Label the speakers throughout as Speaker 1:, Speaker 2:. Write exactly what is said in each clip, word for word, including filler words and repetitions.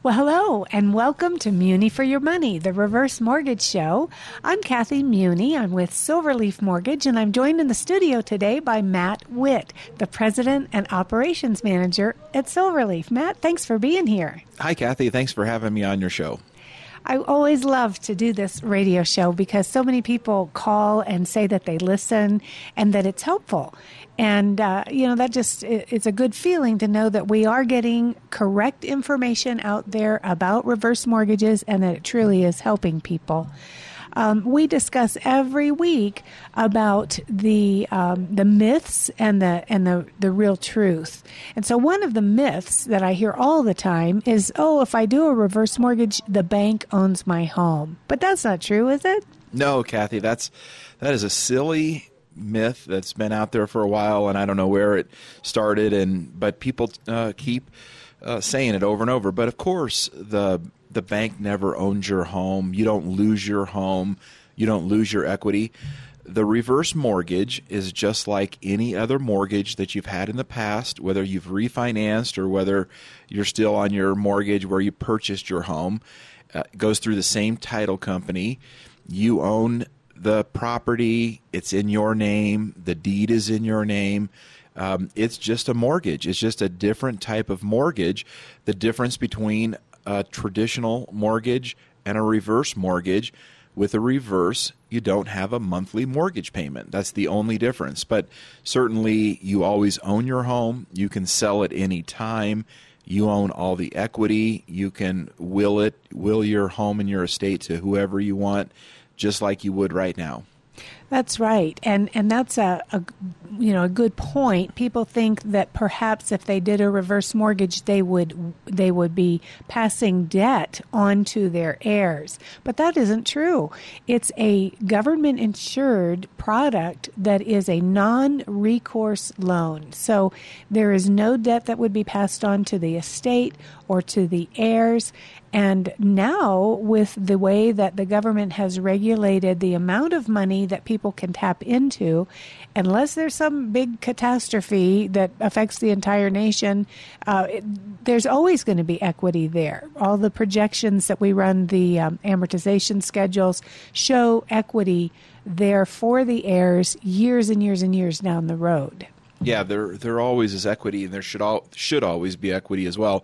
Speaker 1: Well, hello, and welcome to Muni for Your Money, the Reverse Mortgage Show. I'm Kathy Muni. I'm with Silverleaf Mortgage, and I'm joined in the studio today by Matt Witt, the President and Operations Manager at Silverleaf. Matt, thanks for being here.
Speaker 2: Hi, Kathy. Thanks for having me on your show.
Speaker 1: I always love to do this radio show because so many people call and say that they listen and that it's helpful. And, uh, you know, that just, it's a good feeling to know that we are getting correct information out there about reverse mortgages and that it truly is helping people. Um, we discuss every week about the um, the myths and the and the, the real truth. And so one of the myths that I hear all the time is, oh, if I do a reverse mortgage, the bank owns my home. But that's not true, is it?
Speaker 2: No, Kathy, that's that is a silly myth that's been out there for a while, and I don't know where it started. And but people uh, keep uh, saying it over and over. But of course, the The bank never owns your home. You don't lose your home. You don't lose your equity. The reverse mortgage is just like any other mortgage that you've had in the past, whether you've refinanced or whether you're still on your mortgage where you purchased your home. Uh, it goes through the same title company. You own the property. It's in your name. The deed is in your name. Um, it's just a mortgage. It's just a different type of mortgage. The difference between a traditional mortgage and a reverse mortgage, with a reverse, you don't have a monthly mortgage payment. That's the only difference. But certainly you always own your home. You can sell it any time. You own all the equity. You can will it, will your home and your estate to whoever you want, just like you would right now.
Speaker 1: That's right, and and that's a, a you know a good point. People think that perhaps if they did a reverse mortgage, they would they would be passing debt on to their heirs, but that isn't true. It's a government-insured product that is a non-recourse loan, so there is no debt that would be passed on to the estate or to the heirs. And now, with the way that the government has regulated the amount of money that people can tap into, unless there's some big catastrophe that affects the entire nation, uh, it, there's always going to be equity there. All the projections that we run, the um, amortization schedules, show equity there for the heirs years and years and years down the road.
Speaker 2: Yeah, there there always is equity, and there should all should always be equity as well.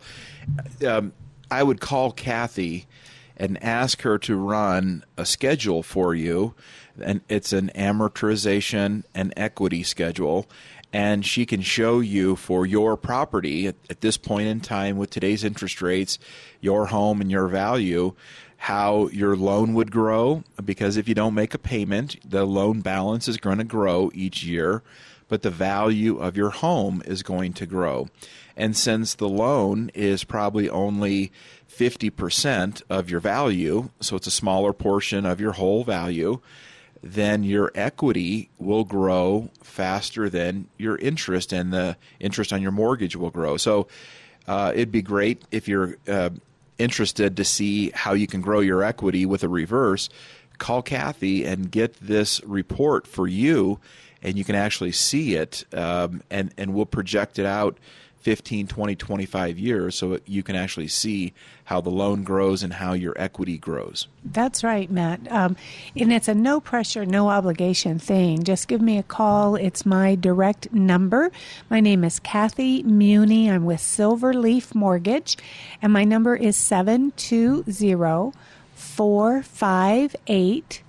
Speaker 2: Um, I would call Kathy and ask her to run a schedule for you, and it's an amortization and equity schedule, and she can show you for your property at, at this point in time with today's interest rates, your home and your value, how your loan would grow, because if you don't make a payment, the loan balance is going to grow each year, but the value of your home is going to grow. And since the loan is probably only fifty percent of your value, so it's a smaller portion of your whole value, then your equity will grow faster than your interest, and the interest on your mortgage will grow. So uh, it'd be great if you're uh, interested to see how you can grow your equity with a reverse. Call Kathy and get this report for you, and you can actually see it, um, and, and we'll project it out fifteen, twenty, twenty-five years so you can actually see how the loan grows and how your equity grows.
Speaker 1: That's right, Matt. Um, and it's a no pressure, no obligation thing. Just give me a call. It's my direct number. My name is Kathy Muni. I'm with Silverleaf Mortgage, and my number is seven two zero, four five eight,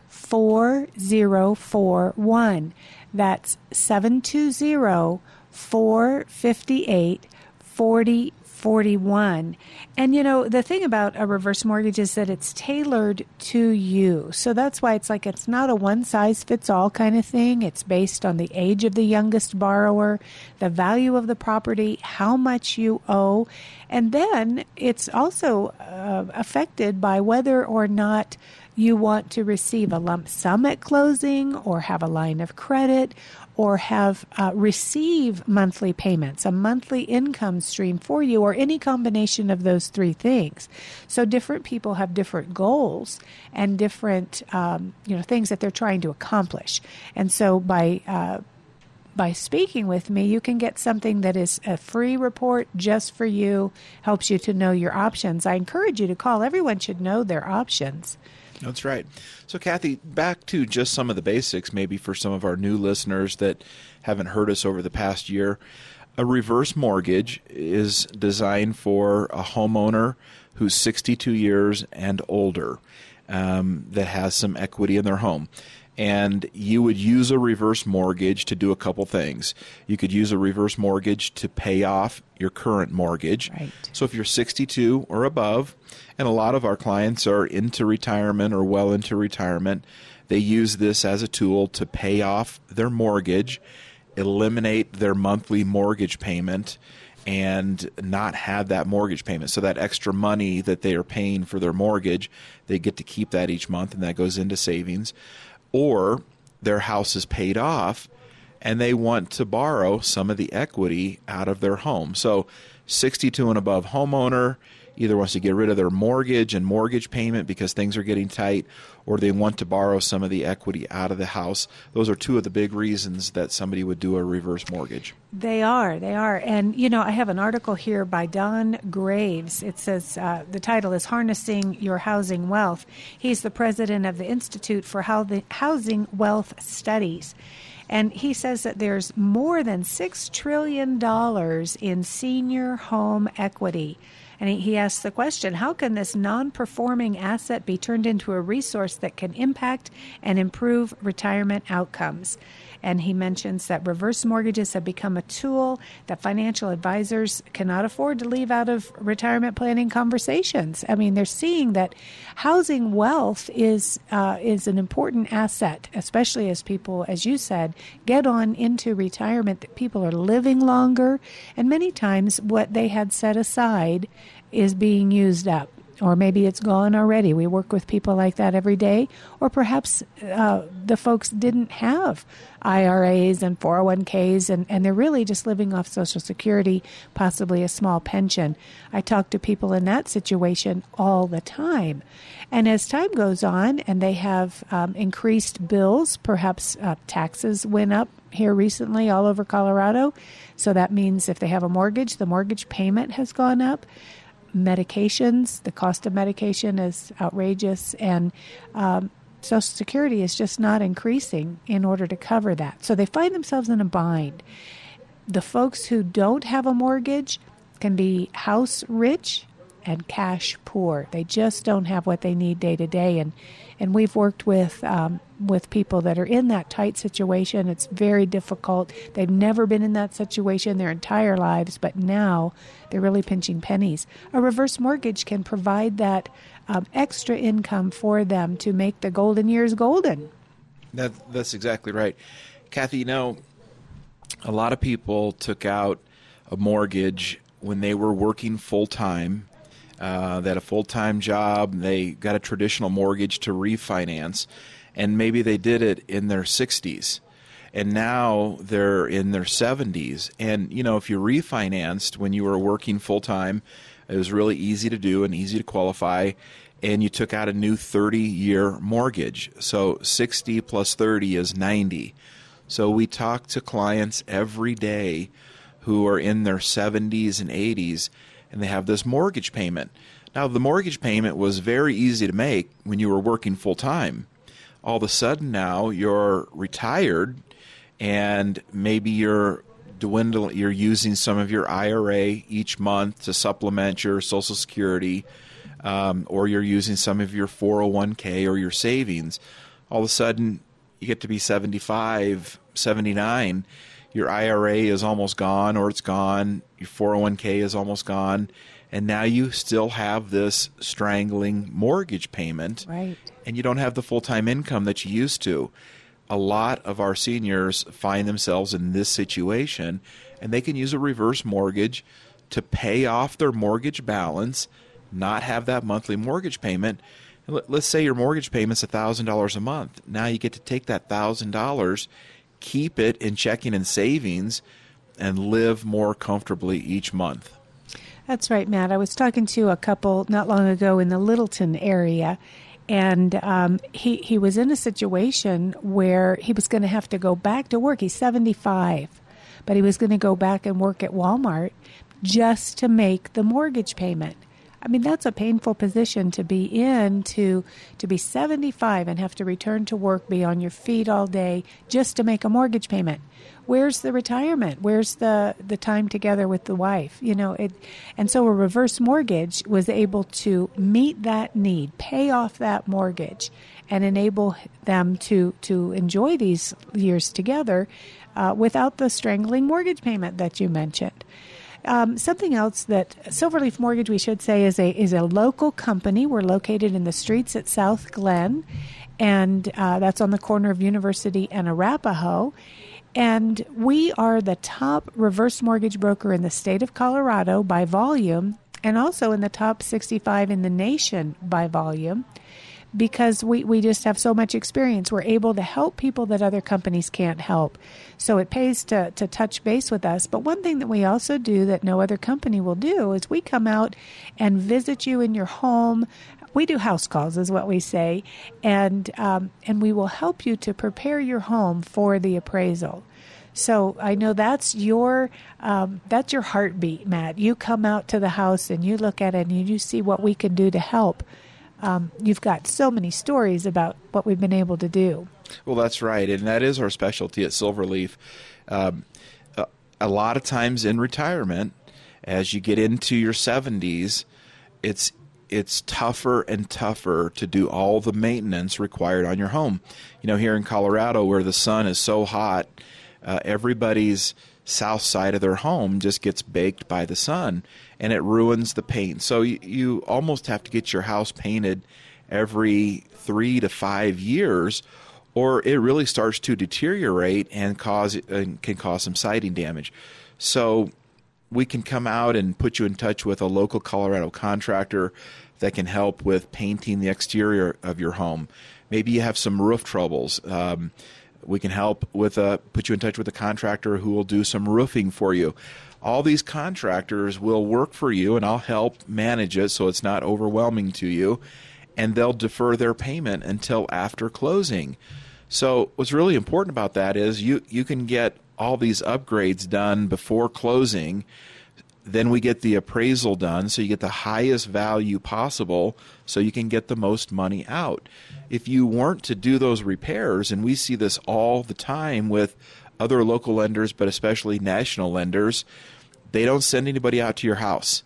Speaker 1: four zero four one. That's seven two zero, four five eight, four zero four one. And, you know, the thing about a reverse mortgage is that it's tailored to you. So that's why it's like it's not a one-size-fits-all kind of thing. It's based on the age of the youngest borrower, the value of the property, how much you owe. And then it's also uh, affected by whether or not you want to receive a lump sum at closing or have a line of credit or have uh, receive monthly payments, a monthly income stream for you, or any combination of those three things. So different people have different goals and different um, you know things that they're trying to accomplish. And so by uh, by speaking with me, you can get something that is a free report just for you, helps you to know your options. I encourage you to call. Everyone should know their options.
Speaker 2: That's right. So, Kathy, back to just some of the basics, maybe for some of our new listeners that haven't heard us over the past year. A reverse mortgage is designed for a homeowner who's sixty-two years and older, um, that has some equity in their home. And you would use a reverse mortgage to do a couple things. You could use a reverse mortgage to pay off your current mortgage.
Speaker 1: Right.
Speaker 2: So if you're sixty-two or above, and a lot of our clients are into retirement or well into retirement, they use this as a tool to pay off their mortgage, eliminate their monthly mortgage payment, and not have that mortgage payment. So that extra money that they are paying for their mortgage, they get to keep that each month, and that goes into savings. Or their house is paid off, and they want to borrow some of the equity out of their home. So sixty-two and above homeowner either wants to get rid of their mortgage and mortgage payment because things are getting tight, or they want to borrow some of the equity out of the house. Those are two of the big reasons that somebody would do a reverse mortgage.
Speaker 1: They are. They are. And, you know, I have an article here by Don Graves. It says uh, the title is Harnessing Your Housing Wealth. He's the president of the Institute for Housing Wealth Studies. And he says that there's more than six trillion dollars in senior home equity. And he, he asks the question, how can this non-performing asset be turned into a resource that can impact and improve retirement outcomes? And he mentions that reverse mortgages have become a tool that financial advisors cannot afford to leave out of retirement planning conversations. I mean, they're seeing that housing wealth is uh, is an important asset, especially as people, as you said, get on into retirement, that people are living longer, and many times what they had set aside is being used up. Or maybe it's gone already. We work with people like that every day. Or perhaps uh, the folks didn't have I R As and four oh one k's, and, and they're really just living off Social Security, possibly a small pension. I talk to people in that situation all the time. And as time goes on and they have um, increased bills, perhaps uh, taxes went up here recently all over Colorado. So that means if they have a mortgage, the mortgage payment has gone up. Medications, the cost of medication is outrageous, and um, Social Security is just not increasing in order to cover that. So they find themselves in a bind. The folks who don't have a mortgage can be house rich and cash poor. They just don't have what they need day to day. And and we've worked with um, with people that are in that tight situation. It's very difficult. They've never been in that situation their entire lives, but now they're really pinching pennies. A reverse mortgage can provide that um, extra income for them to make the golden years golden.
Speaker 2: That, that's exactly right. Kathy, you know, a lot of people took out a mortgage when they were working full-time. Uh, they had a full-time job, they got a traditional mortgage to refinance, and maybe they did it in their sixties. And now they're in their seventies. And, you know, if you refinanced when you were working full-time, it was really easy to do and easy to qualify, and you took out a new thirty-year mortgage. So sixty plus thirty is ninety. So we talk to clients every day who are in their seventies and eighties, and they have this mortgage payment. Now, the mortgage payment was very easy to make when you were working full-time. All of a sudden now you're retired, and maybe you're dwindling, you're using some of your I R A each month to supplement your Social Security, um, or you're using some of your four oh one k or your savings. All of a sudden you get to be seventy-five, seventy-nine, your I R A is almost gone, or it's gone, your four oh one k is almost gone, and now you still have this strangling mortgage payment,
Speaker 1: right?
Speaker 2: And you don't have the full-time income that you used to. A lot of our seniors find themselves in this situation, and they can use a reverse mortgage to pay off their mortgage balance, not have that monthly mortgage payment. Let's say your mortgage payment's one thousand dollars a month. Now you get to take that one thousand dollars, keep it in checking and savings, and live more comfortably each month.
Speaker 1: That's right, Matt. I was talking to a couple not long ago in the Littleton area, And um, he, he was in a situation where he was going to have to go back to work. He's seventy-five, but he was going to go back and work at Walmart just to make the mortgage payment. I mean, that's a painful position to be in, to to be seventy-five and have to return to work, be on your feet all day just to make a mortgage payment. Where's the retirement? Where's the, the time together with the wife? You know, it, and so a reverse mortgage was able to meet that need, pay off that mortgage, and enable them to, to enjoy these years together uh, without the strangling mortgage payment that you mentioned. Um, something else that Silverleaf Mortgage, we should say, is a is a local company. We're located in the streets at South Glen, and uh, that's on the corner of University and Arapahoe. And we are the top reverse mortgage broker in the state of Colorado by volume, and also in the top sixty-five in the nation by volume, because we, we just have so much experience. We're able to help people that other companies can't help. So it pays to, to touch base with us. But one thing that we also do that no other company will do is we come out and visit you in your home. We do house calls, is what we say, and um, and we will help you to prepare your home for the appraisal. So I know that's your um, that's your heartbeat, Matt. You come out to the house and you look at it and you see what we can do to help. Um, you've got so many stories about what we've been able to do.
Speaker 2: Well, that's right, and that is our specialty at Silverleaf. Um, a, a lot of times in retirement, as you get into your seventies, it's it's tougher and tougher to do all the maintenance required on your home. You know, here in Colorado, where the sun is so hot, uh, everybody's south side of their home just gets baked by the sun, and it ruins the paint. So you, you almost have to get your house painted every three to five years, or it really starts to deteriorate and cause and can cause some siding damage. So we can come out and put you in touch with a local Colorado contractor that can help with painting the exterior of your home. Maybe you have some roof troubles. Um, we can help with a, put you in touch with a contractor who will do some roofing for you. All these contractors will work for you, and I'll help manage it so it's not overwhelming to you, and they'll defer their payment until after closing. So what's really important about that is you, you can get all these upgrades done before closing. Then we get the appraisal done, so you get the highest value possible so you can get the most money out. If you weren't to do those repairs, and we see this all the time with other local lenders, but especially national lenders, they don't send anybody out to your house.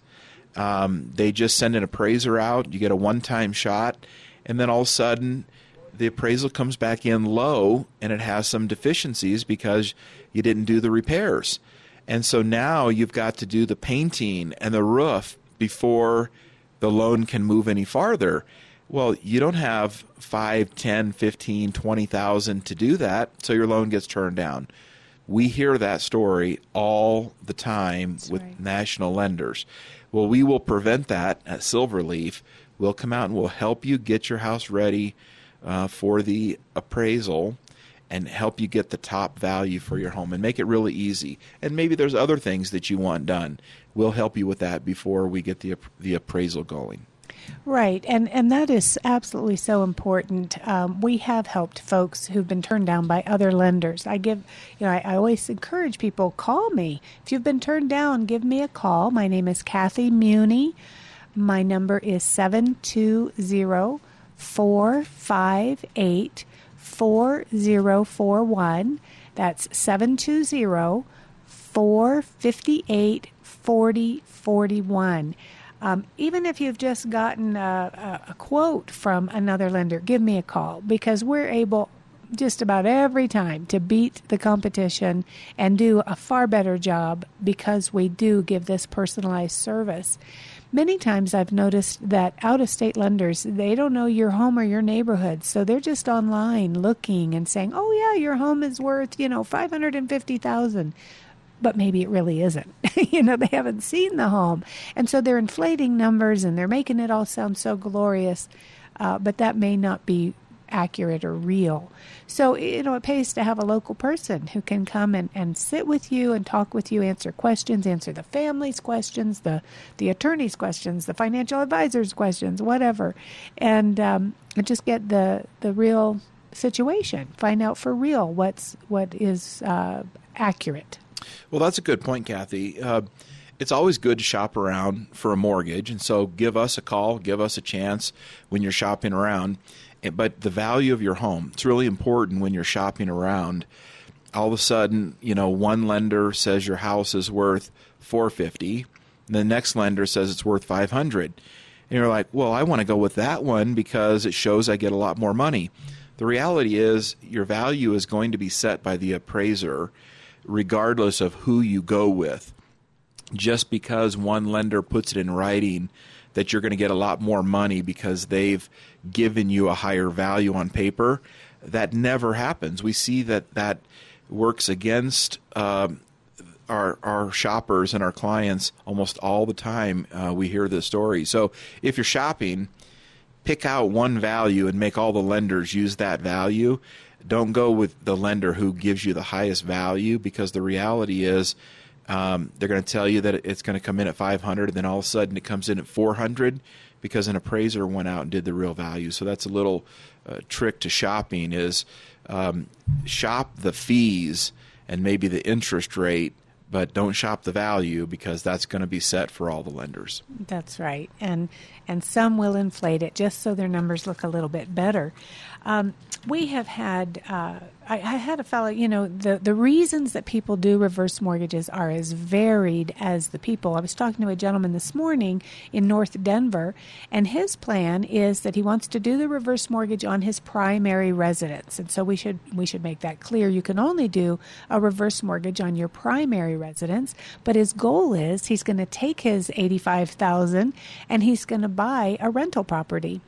Speaker 2: Um, they just send an appraiser out. You get a one-time shot, and then all of a sudden the appraisal comes back in low, and it has some deficiencies because you didn't do the repairs. And so now you've got to do the painting and the roof before the loan can move any farther. Well, you don't have five, ten, fifteen, twenty thousand to do that, so your loan gets turned down. We hear that story all the time That's with right. national lenders. Well, we will prevent that at Silverleaf. We'll come out and we'll help you get your house ready uh, for the appraisal and help you get the top value for your home and make it really easy. And maybe there's other things that you want done. We'll help you with that before we get the the appraisal going.
Speaker 1: Right, and and that is absolutely so important. Um, we have helped folks who've been turned down by other lenders. I give, you know, I, I always encourage people, call me. If you've been turned down, give me a call. My name is Kathy Muni. My number is seven two zero, four five eight, four zero four one. That's seven two zero, four five eight, four zero four one. Um, even if you've just gotten a, a, a quote from another lender, give me a call, because we're able just about every time to beat the competition and do a far better job because we do give this personalized service. Many times I've noticed that out-of-state lenders, they don't know your home or your neighborhood, so they're just online looking and saying, oh, yeah, your home is worth, you know, five hundred fifty thousand dollars. But maybe it really isn't. You know, they haven't seen the home. And so they're inflating numbers and they're making it all sound so glorious. Uh, but that may not be accurate or real. So, you know, it pays to have a local person who can come and, and sit with you and talk with you, answer questions, answer the family's questions, the, the attorney's questions, the financial advisor's questions, whatever, and um, just get the, the real situation, find out for real what's what is uh, accurate.
Speaker 2: Well, that's a good point, Kathy. Uh, it's always good to shop around for a mortgage, and so give us a call, give us a chance when you're shopping around. But the value of your home, it's really important when you're shopping around. All of a sudden, you know, one lender says your house is worth four hundred fifty dollars, and the next lender says it's worth five hundred dollars. And you're like, well, I want to go with that one because it shows I get a lot more money. The reality is your value is going to be set by the appraiser regardless of who you go with. Just because one lender puts it in writing that you're going to get a lot more money because they've given you a higher value on paper, that never happens. We see that that works against um, our our shoppers and our clients almost all the time. Uh, we hear this story. So if you're shopping, pick out one value and make all the lenders use that value. Don't go with the lender who gives you the highest value, because the reality is um, they're going to tell you that it's going to come in at five hundred dollars, and then all of a sudden it comes in at four hundred dollars because an appraiser went out and did the real value. So that's a little uh, trick to shopping is um, shop the fees and maybe the interest rate, but don't shop the value, because that's going to be set for all the lenders.
Speaker 1: That's right. And and some will inflate it just so their numbers look a little bit better. Um, we have had, uh, I, I had a fellow, you know, the, the reasons that people do reverse mortgages are as varied as the people. I was talking to a gentleman this morning in North Denver, and his plan is that he wants to do the reverse mortgage on his primary residence. And so we should we should make that clear. You can only do a reverse mortgage on your primary residence, but his goal is he's going to take his eighty-five thousand dollars and he's going to buy a rental property.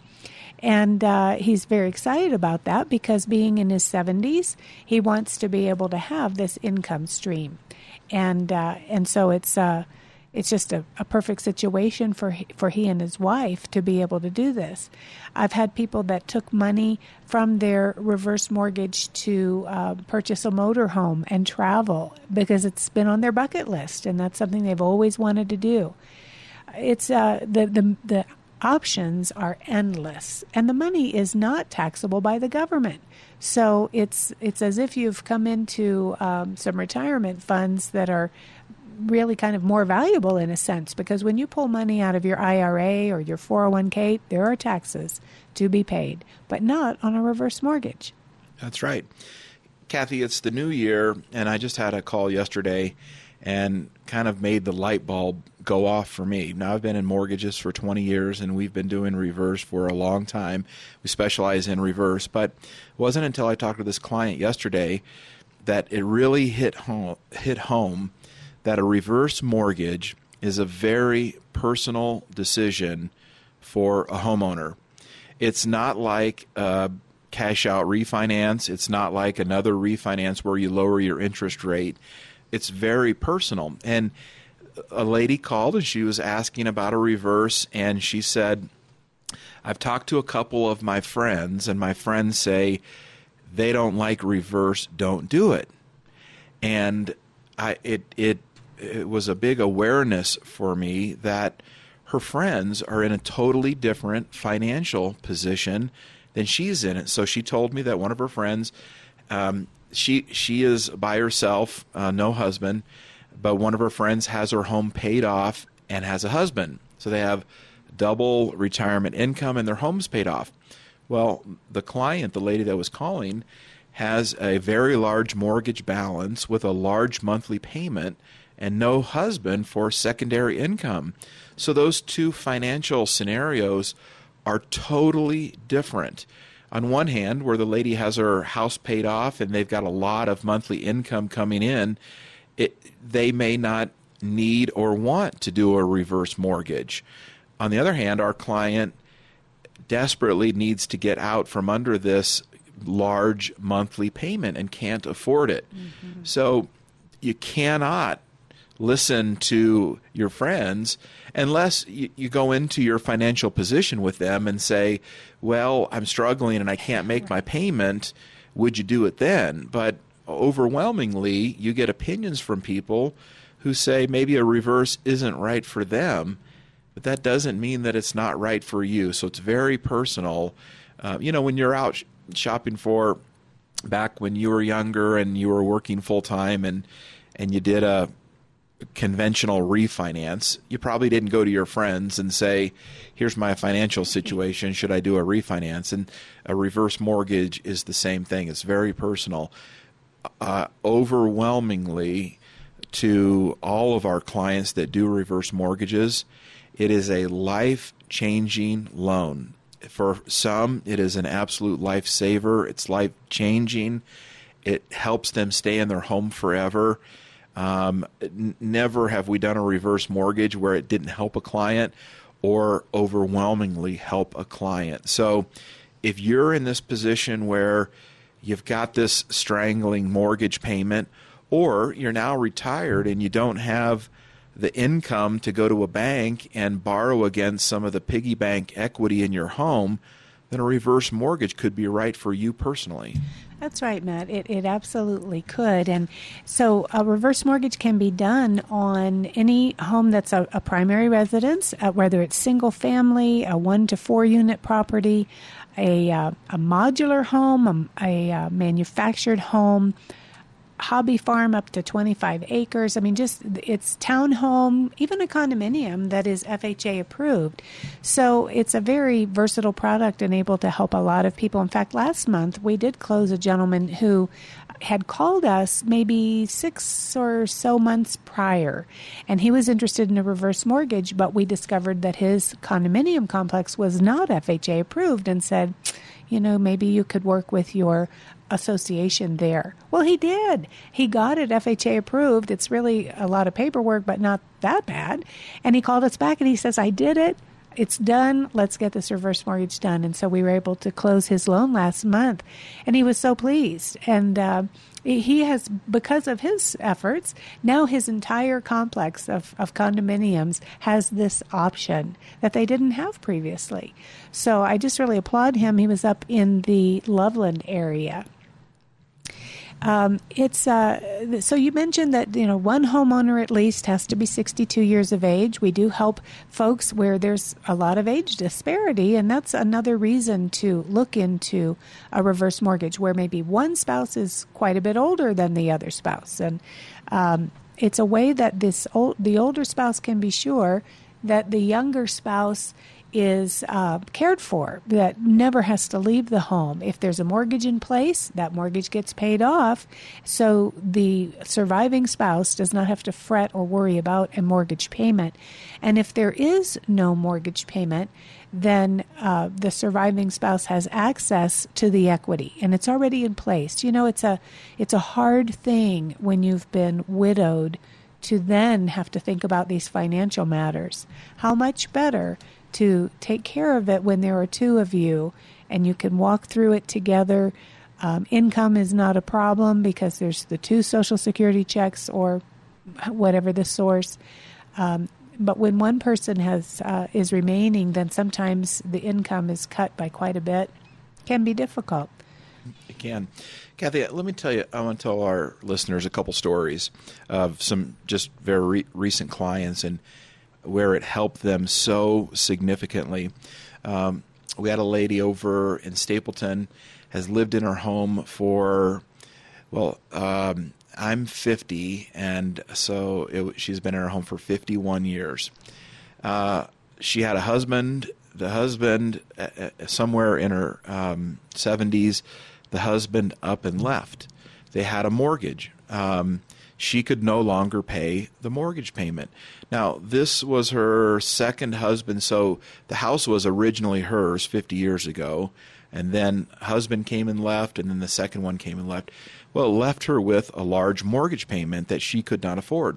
Speaker 1: And uh, he's very excited about that because being in his seventies, he wants to be able to have this income stream. And uh, and so it's uh, it's just a, a perfect situation for he, for he and his wife to be able to do this. I've had people that took money from their reverse mortgage to uh, purchase a motorhome and travel because it's been on their bucket list, and that's something they've always wanted to do. It's uh, the the the options are endless, and the money is not taxable by the government. So it's it's as if you've come into um, some retirement funds that are really kind of more valuable in a sense, because when you pull money out of your I R A or your four oh one k, there are taxes to be paid, but not on a reverse mortgage.
Speaker 2: That's right. Kathy, it's the new year, and I just had a call yesterday and kind of made the light bulb go off for me. Now, I've been in mortgages for twenty years, and we've been doing reverse for a long time. We specialize in reverse, but it wasn't until I talked to this client yesterday that it really hit home, hit home that a reverse mortgage is a very personal decision for a homeowner. It's not like a cash out refinance. It's not like another refinance where you lower your interest rate. It's very personal. And a lady called and she was asking about a reverse, and she said, I've talked to a couple of my friends, and my friends say they don't like reverse, don't do it. And I it it it was a big awareness for me that her friends are in a totally different financial position than she's in it. So she told me that one of her friends, um, she she is by herself, uh, no husband, but one of her friends has her home paid off and has a husband. So they have double retirement income and their home's paid off. Well, the client, the lady that was calling, has a very large mortgage balance with a large monthly payment and no husband for secondary income. So those two financial scenarios are totally different. On one hand, where the lady has her house paid off and they've got a lot of monthly income coming in, it, they may not need or want to do a reverse mortgage. On the other hand, our client desperately needs to get out from under this large monthly payment and can't afford it. Mm-hmm. So you cannot listen to your friends unless you, you go into your financial position with them and say, well, I'm struggling and I can't make my payment. Would you do it then? But overwhelmingly, you get opinions from people who say maybe a reverse isn't right for them, but that doesn't mean that it's not right for you. So it's very personal. Uh, you know, when you're out sh- shopping for, back when you were younger and you were working full time and and you did a conventional refinance, you probably didn't go to your friends and say, here's my financial situation, should I do a refinance? And a reverse mortgage is the same thing. It's very personal. Uh, overwhelmingly, to all of our clients that do reverse mortgages, it is a life-changing loan. For some, it is an absolute lifesaver. It's life-changing. It helps them stay in their home forever. Um, n- never have we done a reverse mortgage where it didn't help a client or overwhelmingly help a client. So if you're in this position where you've got this strangling mortgage payment, or you're now retired and you don't have the income to go to a bank and borrow against some of the piggy bank equity in your home, then a reverse mortgage could be right for you personally.
Speaker 1: That's right, Matt. It it absolutely could. And so a reverse mortgage can be done on any home that's a, a primary residence, uh, whether it's single family, a one to four unit property, a, uh, a modular home, a, a uh, manufactured home, hobby farm up to twenty-five acres. I mean, just it's townhome, even a condominium that is F H A approved. So it's a very versatile product and able to help a lot of people. In fact, last month we did close a gentleman who had called us maybe six or so months prior, and he was interested in a reverse mortgage, but we discovered that his condominium complex was not F H A approved and said, you know, maybe you could work with your association there. Well, he did. He got it F H A approved. It's really a lot of paperwork, but not that bad. And he called us back and he says, I did it. It's done. Let's get this reverse mortgage done. And so we were able to close his loan last month. And he was so pleased. And uh, he has, because of his efforts, now his entire complex of, of condominiums has this option that they didn't have previously. So I just really applaud him. He was up in the Loveland area. Um, it's uh, so you mentioned that, you know, one homeowner at least has to be sixty-two years of age. We do help folks where there's a lot of age disparity, and that's another reason to look into a reverse mortgage where maybe one spouse is quite a bit older than the other spouse, and um, it's a way that this old, the older spouse can be sure that the younger spouse is uh, cared for, that never has to leave the home. If there's a mortgage in place, that mortgage gets paid off, so the surviving spouse does not have to fret or worry about a mortgage payment. And if there is no mortgage payment, then uh, the surviving spouse has access to the equity, and it's already in place. You know, it's a it's a hard thing when you've been widowed to then have to think about these financial matters. How much better to take care of it when there are two of you and you can walk through it together. Um, income is not a problem because there's the two Social Security checks or whatever the source. Um, but when one person has uh, is remaining, then sometimes the income is cut by quite a bit. It can be difficult.
Speaker 2: It can. Kathy, let me tell you, I want to tell our listeners a couple stories of some just very re- recent clients and where it helped them so significantly. Um, we had a lady over in Stapleton, has lived in her home for, well, um, I'm fifty, and so it, she's been in her home for fifty-one years. Uh, she had a husband. The husband, uh, somewhere in her um, seventies, the husband up and left. They had a mortgage. Um, she could no longer pay the mortgage payment. Now, this was her second husband, so the house was originally hers fifty years ago, and then husband came and left, and then the second one came and left. Well, it left her with a large mortgage payment that she could not afford.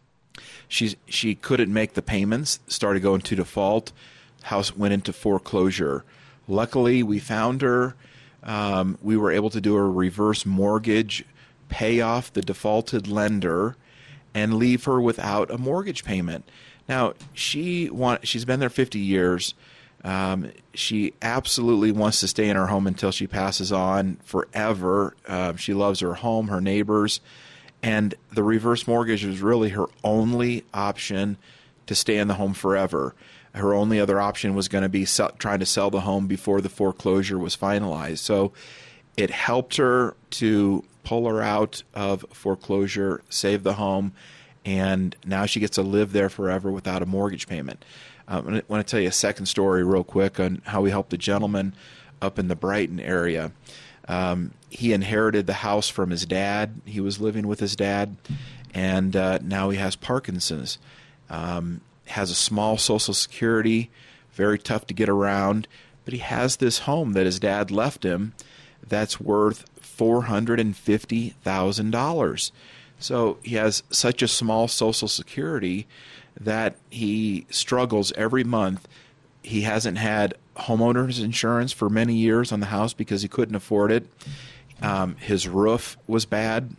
Speaker 2: She, she couldn't make the payments, started going to default, house went into foreclosure. Luckily, we found her. Um, we were able to do a reverse mortgage, pay off the defaulted lender, and leave her without a mortgage payment. Now, she want, she's been there fifty years. Um, she absolutely wants to stay in her home until she passes on forever. Uh, she loves her home, her neighbors, and the reverse mortgage was really her only option to stay in the home forever. Her only other option was going to be sell, trying to sell the home before the foreclosure was finalized. So it helped her to pull her out of foreclosure, save the home, and now she gets to live there forever without a mortgage payment. Um, I want to tell you a second story real quick on how we helped a gentleman up in the Brighton area. Um, he inherited the house from his dad. He was living with his dad, and uh, now he has Parkinson's. Um, has a small Social Security, very tough to get around, but he has this home that his dad left him that's worth four hundred fifty thousand dollars. So he has such a small Social Security that he struggles every month. He hasn't had homeowners insurance for many years on the house because he couldn't afford it. Um, his roof was bad.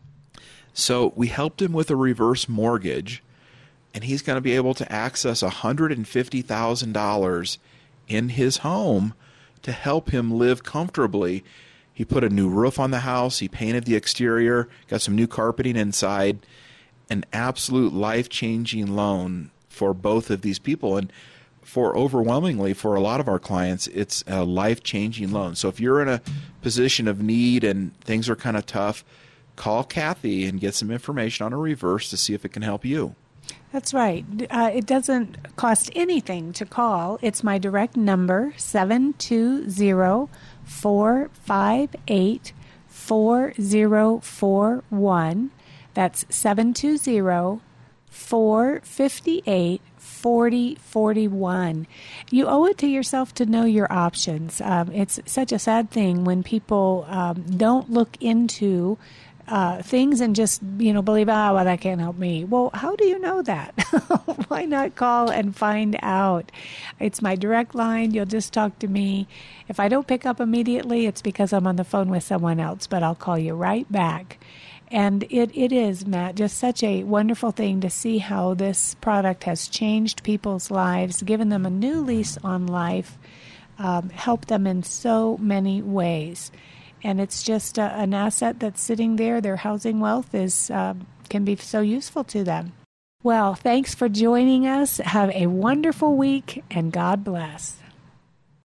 Speaker 2: So we helped him with a reverse mortgage, and he's going to be able to access one hundred fifty thousand dollars in his home to help him live comfortably. He put a new roof on the house. He painted the exterior, got some new carpeting inside. An absolute life-changing loan for both of these people. And for overwhelmingly, for a lot of our clients, it's a life-changing loan. So if you're in a position of need and things are kind of tough, call Kathy and get some information on a reverse to see if it can help you.
Speaker 1: That's right. Uh, it doesn't cost anything to call. It's my direct number, seven two zero, four five eight, four zero four one. That's seven two zero, four five eight, four zero four one. You owe it to yourself to know your options. Um, it's such a sad thing when people um, don't look into uh, things and just, you know, believe, ah, oh, well, that can't help me. Well, how do you know that? Why not call and find out? It's my direct line. You'll just talk to me. If I don't pick up immediately, it's because I'm on the phone with someone else, but I'll call you right back. And it, it is, Matt, just such a wonderful thing to see how this product has changed people's lives, given them a new lease on life, um, helped them in so many ways. And it's just uh, an asset that's sitting there. Their housing wealth is uh, can be so useful to them. Well, thanks for joining us. Have a wonderful week, and God bless.